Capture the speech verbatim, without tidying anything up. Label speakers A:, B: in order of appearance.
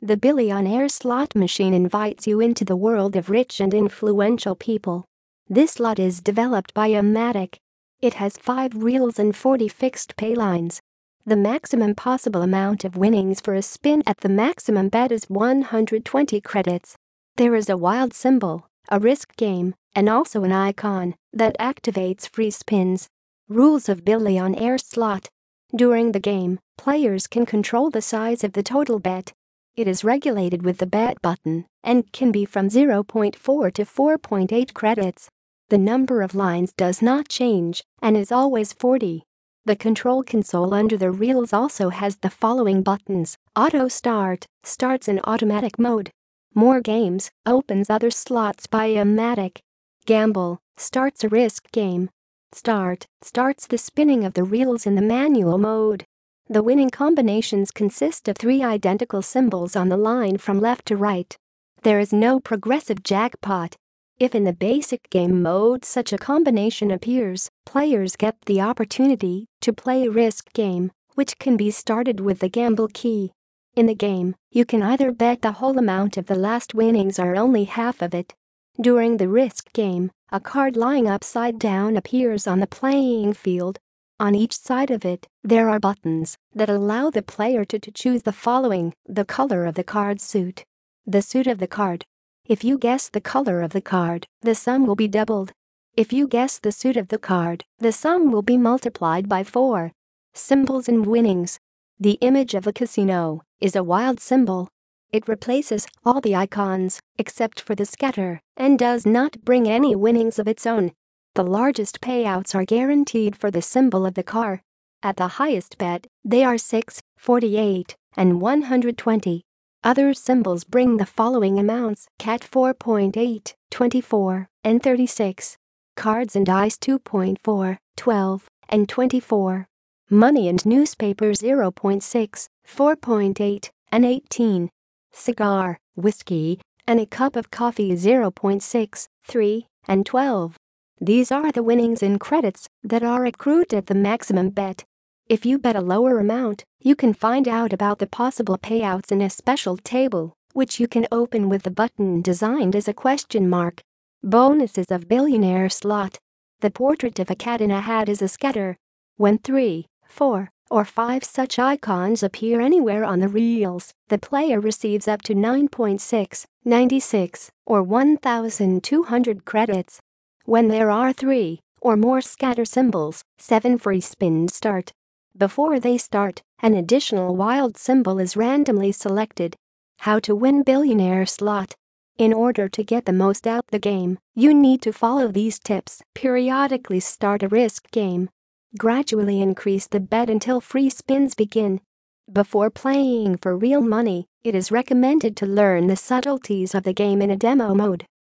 A: The Billionaire slot machine invites you into the world of rich and influential people. This slot is developed by Amatic. It has five reels and forty fixed pay lines. The maximum possible amount of winnings for a spin at the maximum bet is one hundred twenty credits. There is a wild symbol, a risk game, and also an icon that activates free spins. Rules of Billionaire slot. During the game, players can control the size of the total bet. It is regulated with the bet button and can be from zero point four to four point eight credits. The number of lines does not change and is always forty. The control console under the reels also has the following buttons: Auto Start, starts in automatic mode. More Games, opens other slots by Amatic. Gamble, starts a risk game. Start, starts the spinning of the reels in the manual mode. The winning combinations consist of three identical symbols on the line from left to right. There is no progressive jackpot. If in the basic game mode such a combination appears, players get the opportunity to play a risk game, which can be started with the gamble key. In the game, you can either bet the whole amount of the last winnings or only half of it. During the risk game, a card lying upside down appears on the playing field. On each side of it, there are buttons that allow the player to, to choose the following: the color of the card suit, the suit of the card. If you guess the color of the card, the sum will be doubled. If you guess the suit of the card, the sum will be multiplied by four. Symbols and winnings. The image of a casino is a wild symbol. It replaces all the icons except for the scatter and does not bring any winnings of its own. The largest payouts are guaranteed for the symbol of the car. At the highest bet, they are six, forty-eight, and one hundred twenty. Other symbols bring the following amounts: cat four point eight, twenty-four, and thirty-six. Cards and dice two point four, twelve, and twenty-four. Money and newspaper zero point six, four point eight, and eighteen. Cigar, whiskey, and a cup of coffee zero point six, three, and twelve. These are the winnings in credits that are accrued at the maximum bet. If you bet a lower amount, you can find out about the possible payouts in a special table, which you can open with the button designed as a question mark. Bonuses of Billionaire slot. The portrait of a cat in a hat is a scatter. When three, four, or five such icons appear anywhere on the reels, the player receives up to nine point six, ninety-six, or one thousand two hundred credits. When there are three or more scatter symbols, seven free spins start. Before they start, an additional wild symbol is randomly selected. How to win Billionaire slot. In order to get the most out the game, you need to follow these tips. Periodically start a risk game. Gradually increase the bet until free spins begin. Before playing for real money, it is recommended to learn the subtleties of the game in a demo mode.